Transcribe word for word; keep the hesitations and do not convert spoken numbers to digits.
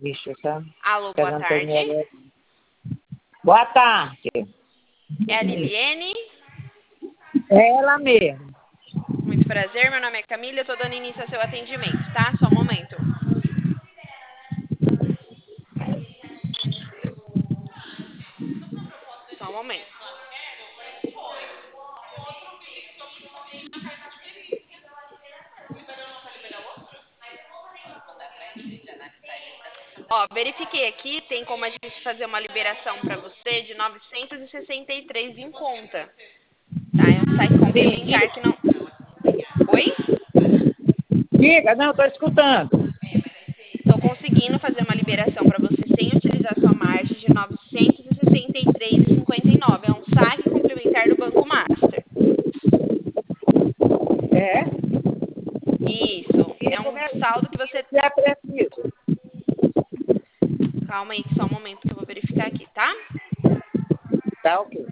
Ixi, essa... Alô, boa tarde. Boa tarde. É a Liliene? É ela mesmo. Muito prazer, meu nome é Camila, eu tô dando início ao seu atendimento, tá? Só um momento. Só um momento. Ó, verifiquei aqui, tem como a gente fazer uma liberação para você de novecentos e sessenta e três em conta. Tá? É um saque complementar que não... Oi? Diga, não, tô escutando. Estou conseguindo fazer uma liberação para você sem utilizar sua margem de novecentos e sessenta e três reais e cinquenta e nove centavos. É um saque complementar do Banco Master. É? Isso. E É como um é que saldo que você... é preciso? Calma aí, só um momento que eu vou verificar aqui, tá? Tá ok.